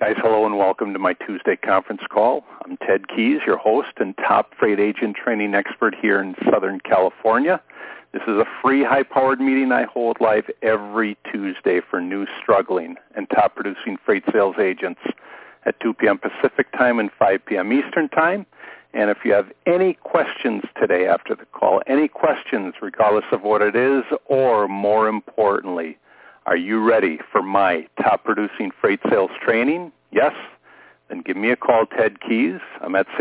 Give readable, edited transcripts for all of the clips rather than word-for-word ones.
Guys, hello and welcome to my Tuesday conference call. I'm Ted Keys, your host and top freight agent training expert here in Southern California. This is a free high-powered meeting I hold live every Tuesday for new, struggling, and top-producing freight sales agents at 2 p.m. Pacific time and 5 p.m. Eastern time. And if you have any questions today after the call, any questions regardless of what it is, or more importantly, are you ready for my top-producing freight sales training? Yes? Then give me a call, Ted Keys. I'm at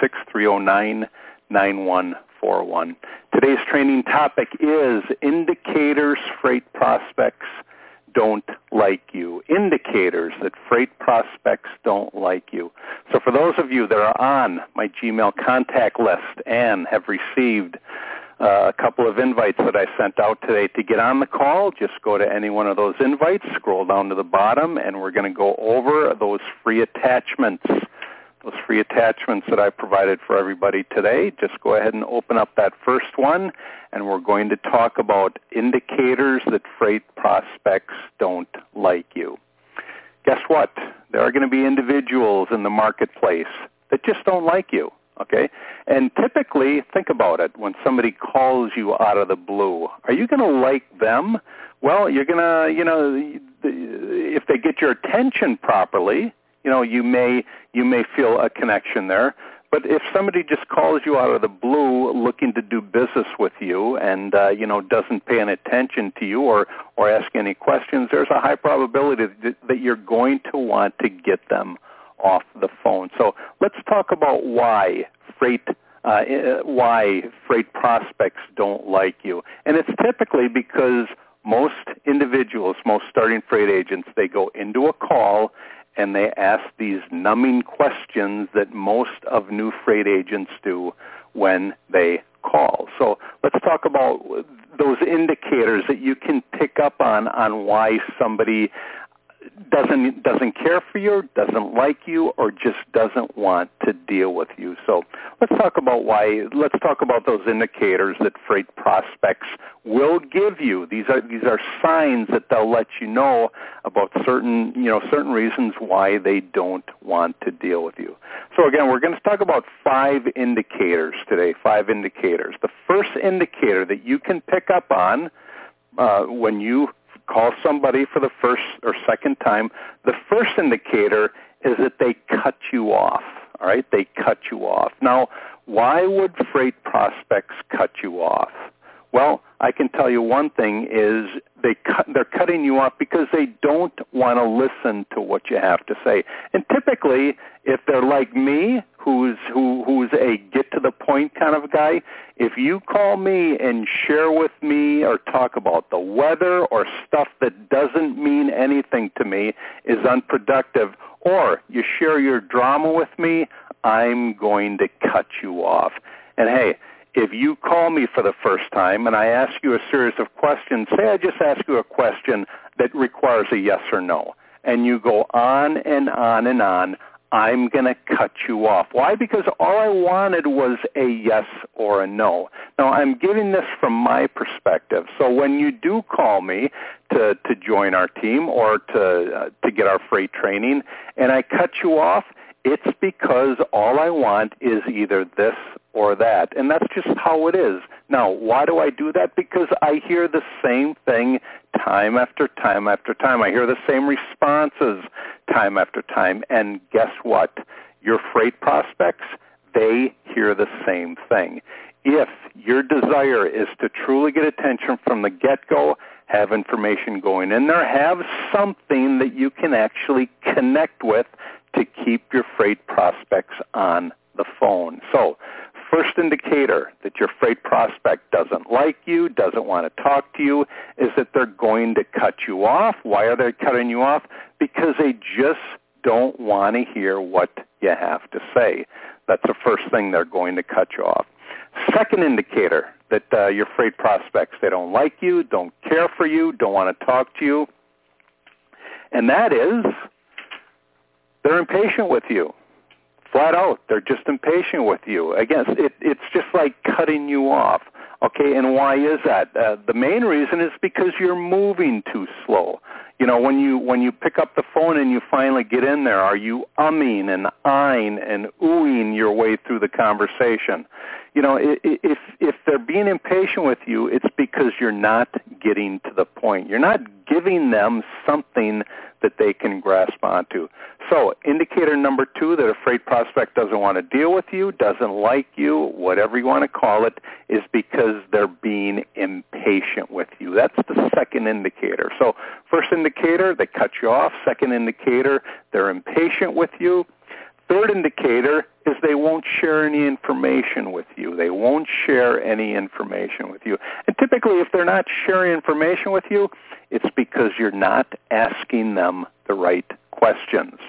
626-309-9141. Today's training topic is indicators freight prospects don't like you. Indicators that freight prospects don't like you. So for those of you that are on my Gmail contact list and have received a couple of invites that I sent out today to get on the call, just go to any one of those invites, scroll down to the bottom, and we're going to go over those free attachments. Those free attachments that I provided for everybody today. Just go ahead and open up that first one, and we're going to talk about indicators that freight prospects don't like you. Guess what? There are going to be individuals in the marketplace that just don't like you. Okay, and typically, think about it, when somebody calls you out of the blue, are you going to like them? Well, you're going to, if they get your attention properly, you may feel a connection there. But if somebody just calls you out of the blue looking to do business with you and, doesn't pay any attention to you or ask any questions, there's a high probability that you're going to want to get them off the phone. So let's talk about why freight prospects don't like you. And it's typically because most individuals, most starting freight agents, they go into a call and they ask these numbing questions that most of new freight agents do when they call. So let's talk about those indicators that you can pick up on why somebody doesn't care for you, doesn't like you, or just doesn't want to deal with you. So let's talk about those indicators that freight prospects will give you. These are signs that they'll let you know about certain reasons why they don't want to deal with you. So again, we're going to talk about 5 indicators today, 5 indicators. The first indicator that you can pick up on when you call somebody for the first or second time, the first indicator is that they cut you off, all right? They cut you off. Now, why would freight prospects cut you off? Well, I can tell you one thing is they're cutting you off because they don't want to listen to what you have to say. And typically, if they're like me, who's a get-to-the-point kind of guy, if you call me and share with me or talk about the weather or stuff that doesn't mean anything to me, is unproductive, or you share your drama with me, I'm going to cut you off. And hey, if you call me for the first time and I ask you a series of questions, say I just ask you a question that requires a yes or no, and you go on and on and on, I'm going to cut you off. Why? Because all I wanted was a yes or a no. Now, I'm giving this from my perspective. So when you do call me to join our team or to get our freight training and I cut you off, it's because all I want is either this or that. And that's just how it is. Now, why do I do that? Because I hear the same thing time after time after time. I hear the same responses time after time. And guess what? Your freight prospects, they hear the same thing. If your desire is to truly get attention from the get-go, have information going in there, have something that you can actually connect with to keep your freight prospects on the phone. So, first indicator that your freight prospect doesn't like you, doesn't want to talk to you, is that they're going to cut you off. Why are they cutting you off? Because they just don't want to hear what you have to say. That's the first thing, they're going to cut you off. Second indicator that your freight prospects, they don't like you, don't care for you, don't want to talk to you, and that is they're impatient with you. Flat out, they're just impatient with you. Again, it's just like cutting you off. Okay, and why is that? The main reason is because you're moving too slow. You know, when you pick up the phone and you finally get in there, are you umming and ahhing and oohing your way through the conversation? You know, if they're being impatient with you, it's because you're not getting to the point. You're not giving them something that they can grasp onto. So indicator number 2 that a freight prospect doesn't want to deal with you, doesn't like you, whatever you want to call it, is because they're being impatient with you. That's the second indicator. So first indicator, they cut you off. Second indicator, they're impatient with you. Third indicator is they won't share any information with you. They won't share any information with you. And typically, if they're not sharing information with you, it's because you're not asking them the right questions.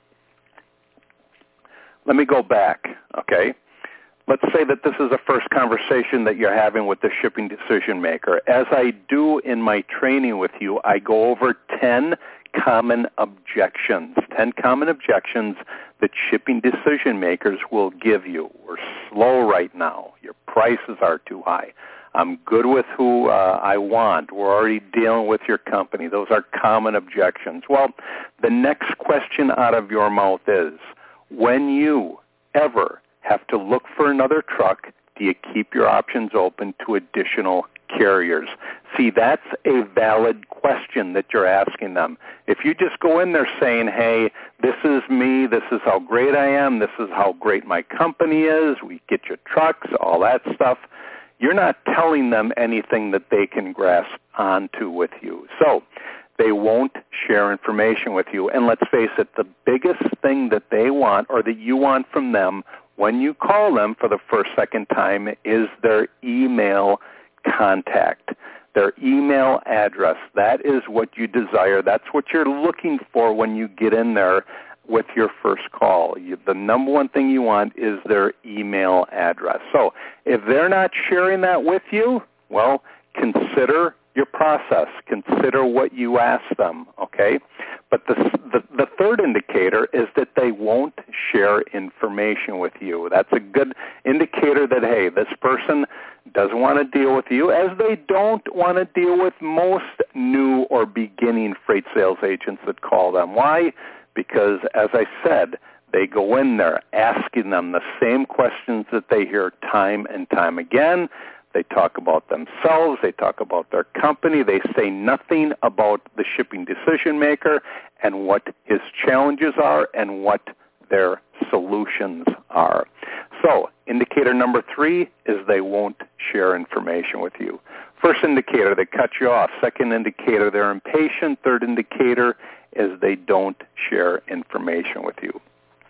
Let me go back, okay? Let's say that this is the first conversation that you're having with the shipping decision maker. As I do in my training with you, I go over 10 common objections, 10 common objections that shipping decision makers will give you. We're slow right now. Your prices are too high. I'm good with who I want. We're already dealing with your company. Those are common objections. Well, the next question out of your mouth is, when you ever have to look for another truck, do you keep your options open to additional carriers? See, that's a valid question that you're asking them. If you just go in there saying, hey, this is me, this is how great I am, this is how great my company is, we get your trucks, all that stuff, you're not telling them anything that they can grasp onto with you. So they won't share information with you. And let's face it, the biggest thing that they want or that you want from them when you call them for the first, second time is their email contact, their email address. That is what you desire. That's what you're looking for when you get in there with your first call. The number one thing you want is their email address. So if they're not sharing that with you, well, consider your process. Consider what you ask them, okay? But the third indicator is that they won't share information with you. That's a good indicator that, hey, this person doesn't want to deal with you, as they don't want to deal with most new or beginning freight sales agents that call them. Why? Because, as I said, they go in there asking them the same questions that they hear time and time again. They talk about themselves. They talk about their company. They say nothing about the shipping decision maker and what his challenges are and what their solutions are. So indicator number 3 is they won't share information with you. First indicator, they cut you off. Second indicator, they're impatient. Third indicator is they don't share information with you.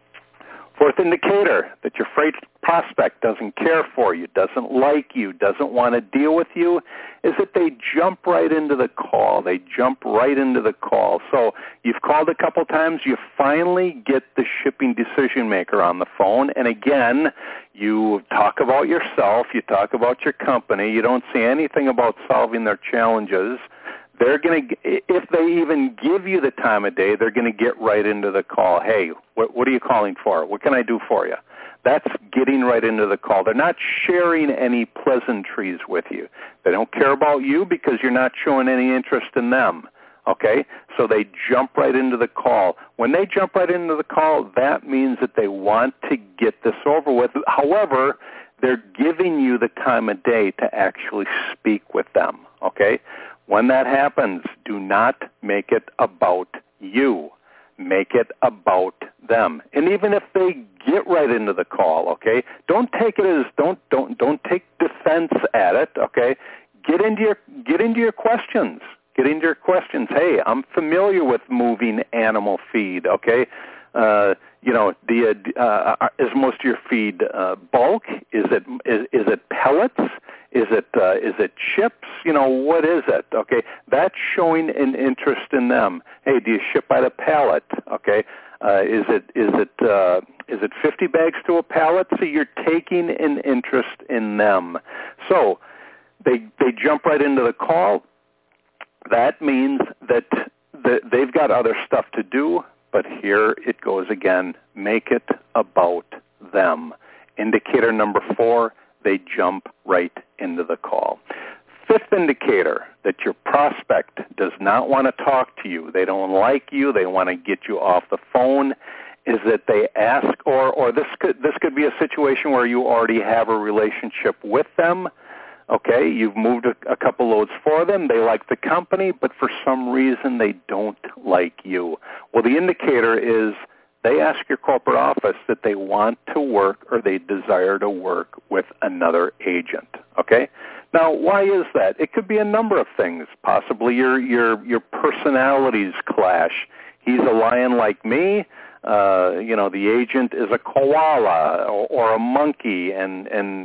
Fourth indicator, that your freight prospect doesn't care for you, doesn't like you, doesn't want to deal with you, is that they jump right into the call. They jump right into the call. So you've called a couple times, you finally get the shipping decision maker on the phone, and again, you talk about yourself, you talk about your company, you don't say anything about solving their challenges. They're going to, if they even give you the time of day, they're going to get right into the call. Hey, what are you calling for? What can I do for you? That's getting right into the call. They're not sharing any pleasantries with you. They don't care about you because you're not showing any interest in them. Okay? So they jump right into the call. When they jump right into the call, that means that they want to get this over with. However, they're giving you the time of day to actually speak with them. Okay? When that happens, do not make it about you. Make it about them. And even if they get right into the call, okay, don't take it as don't take defense at it, okay? Get into your questions. Get into your questions. Hey, I'm familiar with moving animal feed, okay? You know, is most of your feed bulk? Is it pellets? Is it chips? You know, what is it? Okay, that's showing an interest in them. Hey, do you ship by the pallet? Okay, is it 50 bags to a pallet? So you're taking an interest in them. So they jump right into the call. That means that they've got other stuff to do. But here it goes again. Make it about them. Indicator number 4, they jump right into the call. fifth indicator that your prospect does not want to talk to you, they don't like you, they want to get you off the phone, is that they ask, or this could be a situation where you already have a relationship with them. Okay, you've moved a couple loads for them, they like the company, but for some reason they don't like you. Well, the indicator is they ask your corporate office that they want to work or they desire to work with another agent. Okay? Now, why is that? It could be a number of things. Possibly your personalities clash. He's a lion like me. The agent is a koala or a monkey, and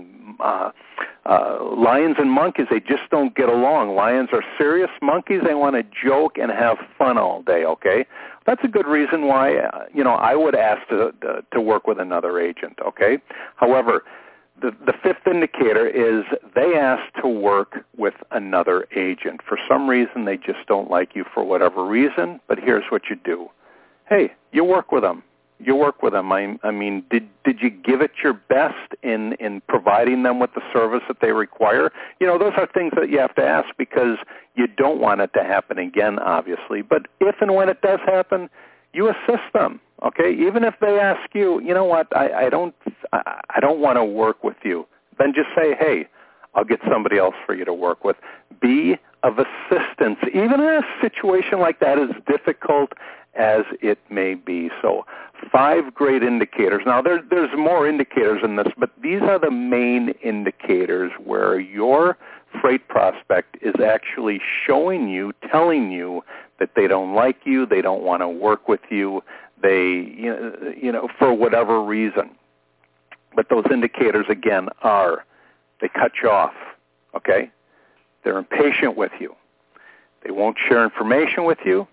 lions and monkeys, they just don't get along. Lions are serious. Monkeys, they want to joke and have fun all day, okay? That's a good reason why, I would ask to work with another agent, okay? However, the fifth indicator is they ask to work with another agent. For some reason, they just don't like you for whatever reason, but here's what you do. Hey, you work with them. You work with them. I mean, did you give it your best in providing them with the service that they require? Those are things that you have to ask because you don't want it to happen again, obviously. But if and when it does happen, you assist them. Okay, even if they ask you, you know what, I don't want to work with you, then just say, hey, I'll get somebody else for you to work with. Be of assistance, even in a situation like that, as difficult as it may be. So 5 great indicators. Now, there's more indicators in this, but these are the main indicators where your freight prospect is actually showing you, telling you that they don't like you, they don't want to work with you, they, for whatever reason. But those indicators, again, are they cut you off, okay? They're impatient with you. They won't share information with you.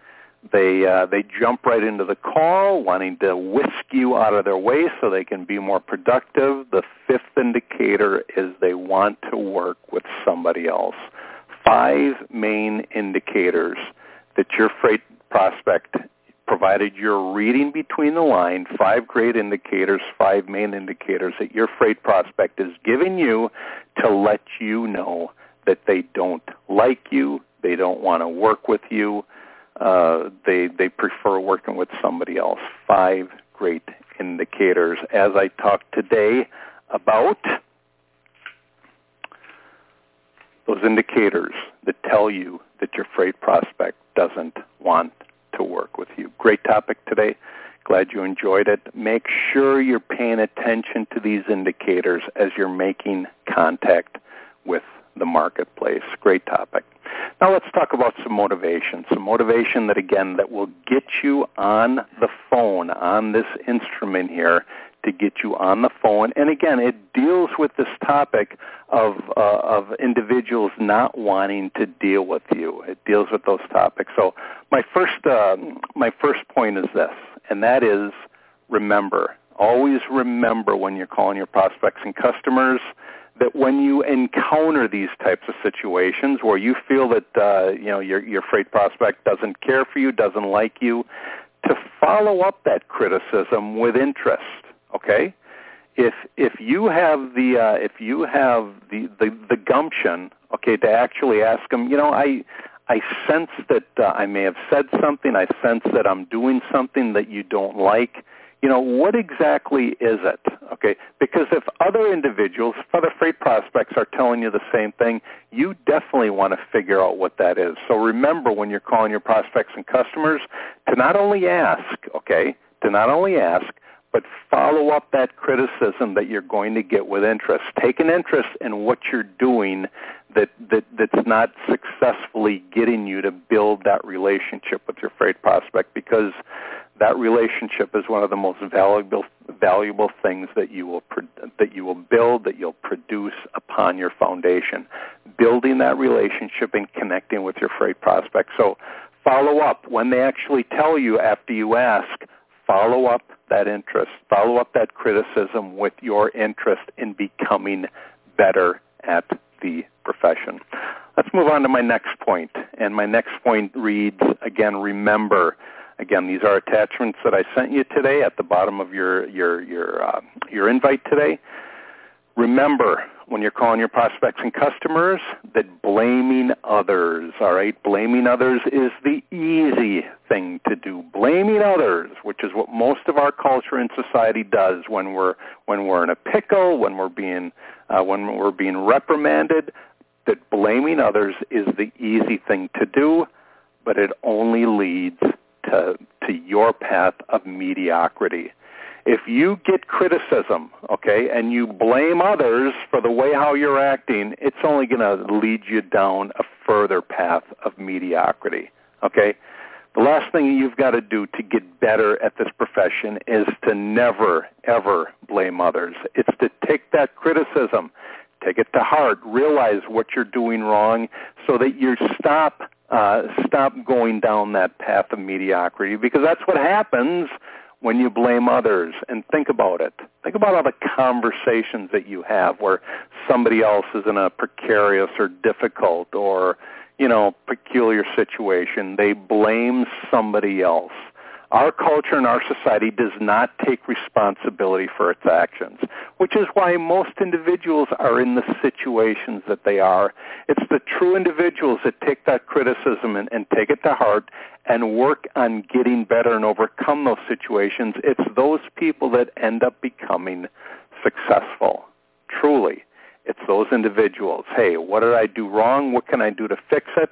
They jump right into the call, wanting to whisk you out of their way so they can be more productive. The fifth indicator is they want to work with somebody else. 5 main indicators that your freight prospect, provided you're reading between the line, 5 great indicators, 5 main indicators that your freight prospect is giving you to let you know that they don't like you, they don't want to work with you, they prefer working with somebody else. 5 great indicators. As I talked today about those indicators that tell you that your freight prospect doesn't want to work with you. Great topic today. Glad you enjoyed it. Make sure you're paying attention to these indicators as you're making contact with the marketplace. Great topic. Now let's talk about some motivation that, again, that will get you on the phone, on this instrument here, to get you on the phone. And again, it deals with this topic of individuals not wanting to deal with you. It deals with those topics. So my first point is this, and that is remember. Always remember when you're calling your prospects and customers that when you encounter these types of situations where you feel that your freight prospect doesn't care for you, doesn't like you, to follow up that criticism with interest. Okay, if you have the gumption, okay, to actually ask them, I sense that I may have said something. I sense that I'm doing something that you don't like. What exactly is it? Okay, because if other individuals, if other freight prospects are telling you the same thing, you definitely want to figure out what that is. So remember when you're calling your prospects and customers to not only ask, but follow up that criticism that you're going to get with interest. Take an interest in what you're doing that's not successfully getting you to build that relationship with your freight prospect, because that relationship is one of the most valuable things that you will build, that you'll produce upon your foundation. Building that relationship and connecting with your freight prospect. So follow up when they actually tell you after you ask. Follow up that interest. Follow up that criticism with your interest in becoming better at the profession. Let's move on to my next point. And my next point reads, again, remember. Again, these are attachments that I sent you today at the bottom of your invite today. Remember, when you're calling your prospects and customers that blaming others, all right? Blaming others is the easy thing to do. Blaming others, which is what most of our culture and society does when we're in a pickle, when we're being reprimanded, that blaming others is the easy thing to do, but it only leads to your path of mediocrity. If you get criticism, okay, and you blame others for the way how you're acting, it's only going to lead you down a further path of mediocrity, okay? The last thing you've got to do to get better at this profession is to never, ever blame others. It's to take that criticism, take it to heart, realize what you're doing wrong so that you stop going down that path of mediocrity, because that's what happens when you blame others. And think about it. Think about all the conversations that you have where somebody else is in a precarious or difficult or, peculiar situation. They blame somebody else. Our culture and our society does not take responsibility for its actions, which is why most individuals are in the situations that they are. It's the true individuals that take that criticism and take it to heart and work on getting better and overcome those situations. It's those people that end up becoming successful. Truly, it's those individuals. Hey, what did I do wrong? What can I do to fix it?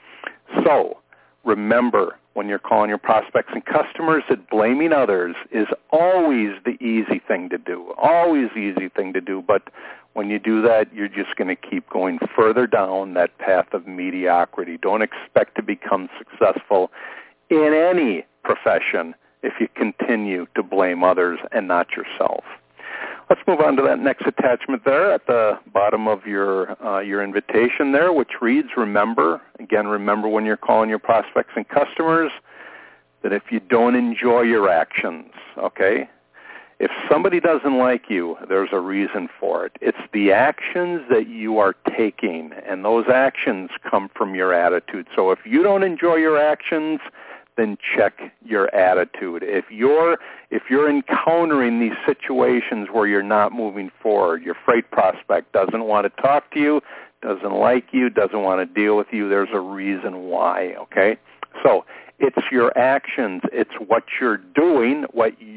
So, remember, when you're calling your prospects and customers, that blaming others is always the easy thing to do, always the easy thing to do. But when you do that, you're just going to keep going further down that path of mediocrity. Don't expect to become successful in any profession if you continue to blame others and not yourself. Let's move on to that next attachment there at the bottom of your invitation there, which reads, remember when you're calling your prospects and customers, that if you don't enjoy your actions, okay? If somebody doesn't like you, there's a reason for it. It's the actions that you are taking, and those actions come from your attitude. So if you don't enjoy your actions, then check your attitude. If you're encountering these situations where you're not moving forward, your freight prospect doesn't want to talk to you, doesn't like you, doesn't want to deal with you, there's a reason why, okay? So it's your actions. It's what you're doing,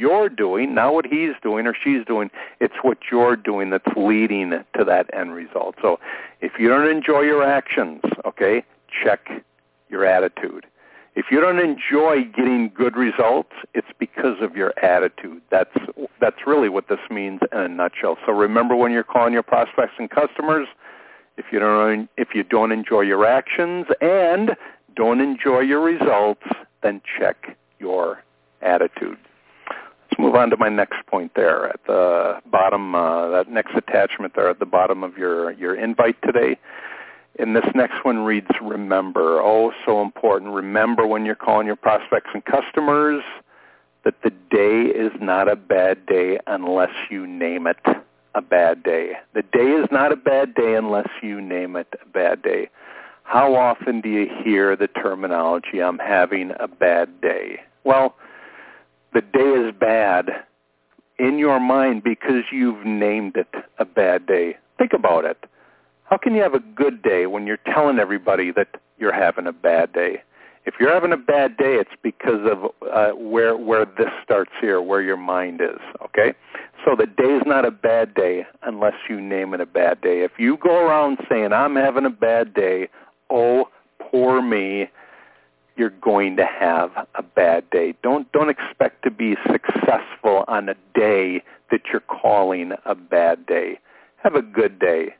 not what he's doing or she's doing. It's what you're doing that's leading to that end result. So if you don't enjoy your actions, okay, check your attitude. If you don't enjoy getting good results, it's because of your attitude. That's really what this means in a nutshell. So remember, when you're calling your prospects and customers, if you don't enjoy your actions and don't enjoy your results, then check your attitude. Let's move on to my next point there at the bottom, that next attachment there at the bottom of your invite today. And this next one reads, remember. Oh, so important. Remember, when you're calling your prospects and customers, that the day is not a bad day unless you name it a bad day. The day is not a bad day unless you name it a bad day. How often do you hear the terminology, I'm having a bad day? Well, the day is bad in your mind because you've named it a bad day. Think about it. How can you have a good day when you're telling everybody that you're having a bad day? If you're having a bad day, it's because of where this starts here, where your mind is, okay? So the day is not a bad day unless you name it a bad day. If you go around saying, I'm having a bad day, oh, poor me, you're going to have a bad day. Don't expect to be successful on a day that you're calling a bad day. Have a good day.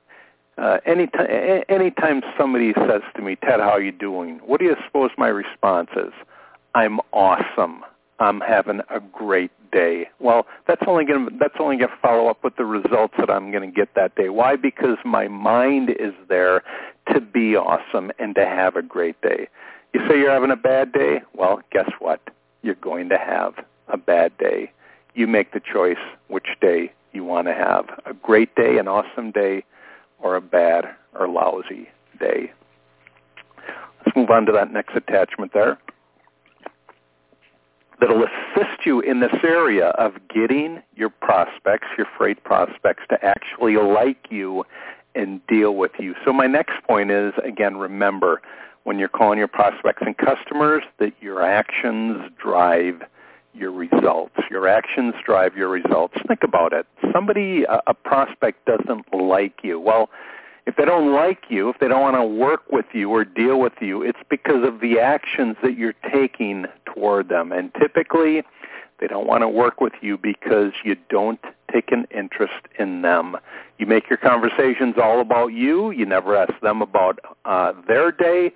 Anytime somebody says to me, Ted, how are you doing? What do you suppose my response is? I'm awesome. I'm having a great day. Well, that's only going to follow up with the results that I'm going to get that day. Why? Because my mind is there to be awesome and to have a great day. You say you're having a bad day? Well, guess what? You're going to have a bad day. You make the choice which day you want to have. A great day, an awesome day, or a bad or lousy day. Let's move on to that next attachment there. that'll assist you in this area of getting your prospects, your freight prospects, to actually like you and deal with you. So my next point is, again, remember, when you're calling your prospects and customers, that your actions drive your results. Your actions drive your results. Think about it. Somebody, a prospect, doesn't like you. Well, if they don't like you, if they don't want to work with you or deal with you, it's because of the actions that you're taking toward them. And typically, they don't want to work with you because you don't take an interest in them. You make your conversations all about you. You never ask them about their day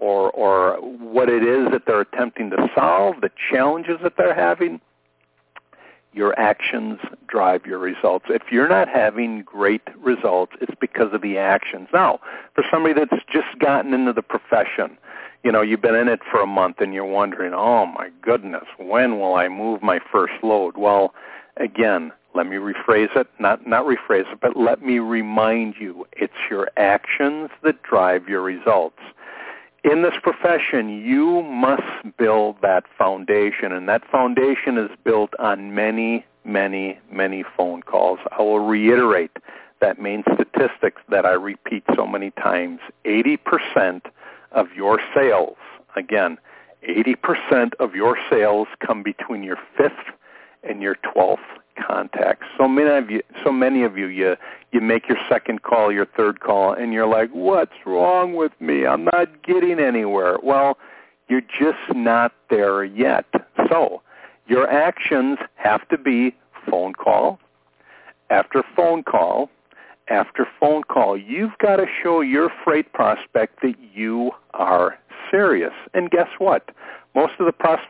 or what it is that they're attempting to solve, the challenges that they're having. Your actions drive your results. If you're not having great results, it's because of the actions. Now, for somebody that's just gotten into the profession, you've been in it for a month and you're wondering, oh my goodness, when will I move my first load? Well, again, let me rephrase it, not rephrase it, but let me remind you, it's your actions that drive your results. In this profession, you must build that foundation, and that foundation is built on many, many, many phone calls. I will reiterate that main statistic that I repeat so many times. 80% of your sales, again, 80% of your sales come between your 5th and your 12th contacts. So many of you, you make your second call, your third call, and you're like, what's wrong with me? I'm not getting anywhere. Well, you're just not there yet. So your actions have to be phone call after phone call after phone call. You've got to show your freight prospect that you are serious. And guess what? Most of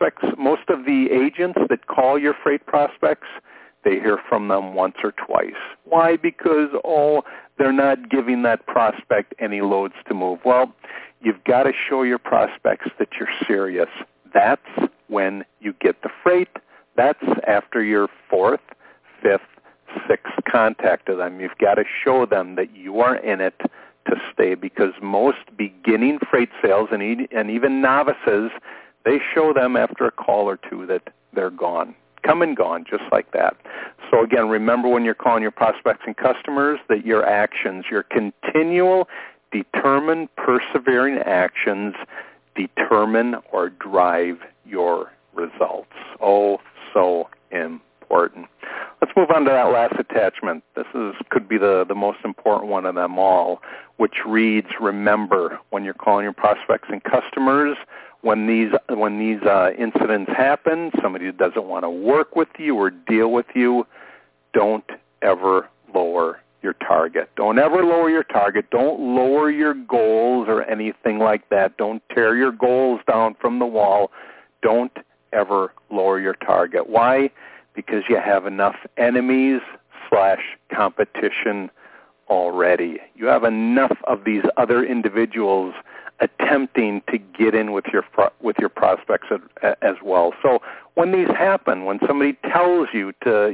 the agents that call your freight prospects, they hear from them once or twice. Why? Because, they're not giving that prospect any loads to move. Well, you've got to show your prospects that you're serious. That's when you get the freight. That's after your 4th, 5th, 6th contact of them. You've got to show them that you are in it to stay, because most beginning freight sales and even novices, they show them after a call or two that they're gone. Come and gone, just like that. So again, remember when you're calling your prospects and customers that your actions, your continual, determined, persevering actions determine or drive your results. Oh, so important. Let's move on to that last attachment. This could be the most important one of them all, which reads, remember, when you're calling your prospects and customers, when these incidents happen, somebody who doesn't want to work with you or deal with you, don't ever lower your target. Don't ever lower your target. Don't lower your goals or anything like that. Don't tear your goals down from the wall. Don't ever lower your target. Why? Because you have enough enemies/competition already. You have enough of these other individuals attempting to get in with your prospects as well. So when these happen, when somebody tells you to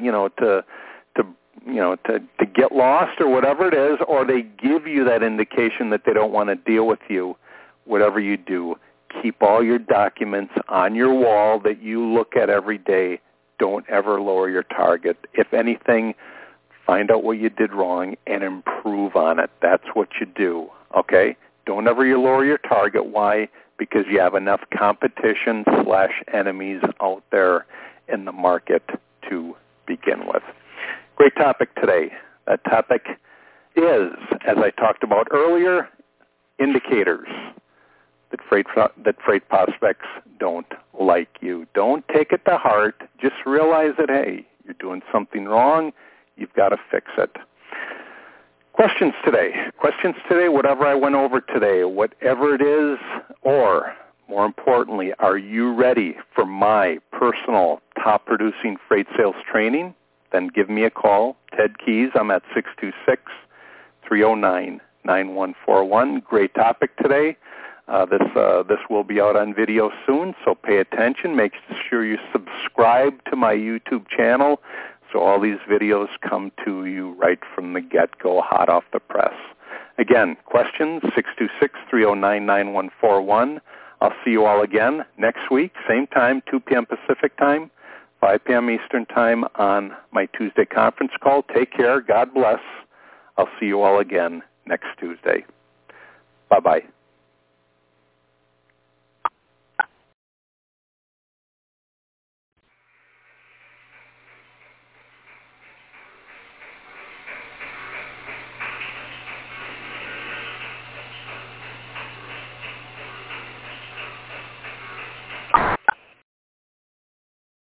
get lost or whatever it is, or they give you that indication that they don't want to deal with you, whatever you do, keep all your documents on your wall that you look at every day. Don't ever lower your target. If anything, find out what you did wrong and improve on it. That's what you do, okay? Don't ever lower your target. Why? Because you have enough competition/enemies out there in the market to begin with. Great topic today. That topic is, as I talked about earlier, indicators that freight prospects don't like you. Don't take it to heart. Just realize that, hey, you're doing something wrong. You've got to fix it. Questions today, whatever I went over today, whatever it is, or more importantly, are you ready for my personal top-producing freight sales training? Then give me a call. Ted Keys, I'm at 626-309-9141. Great topic today. This will be out on video soon, so pay attention. Make sure you subscribe to my YouTube channel so all these videos come to you right from the get-go, hot off the press. Again, questions, 626-309-9141. I'll see you all again next week, same time, 2 p.m. Pacific time, 5 p.m. Eastern time on my Tuesday conference call. Take care. God bless. I'll see you all again next Tuesday. Bye-bye.